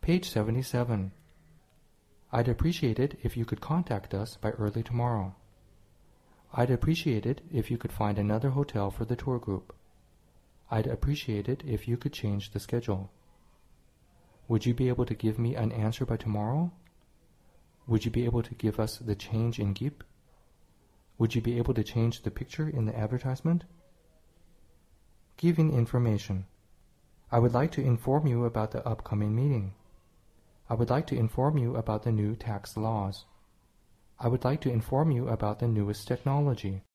Page 77. I'd appreciate it if you could contact us by early tomorrow. I'd appreciate it if you could find another hotel for the tour group. I'd appreciate it if you could change the schedule. Would you be able to give me an answer by tomorrow? Would you be able to give us the change in GIP? Would you be able to change the picture in the advertisement? Giving information. I would like to inform you about the upcoming meeting. I would like to inform you about the new tax laws. I would like to inform you about the newest technology.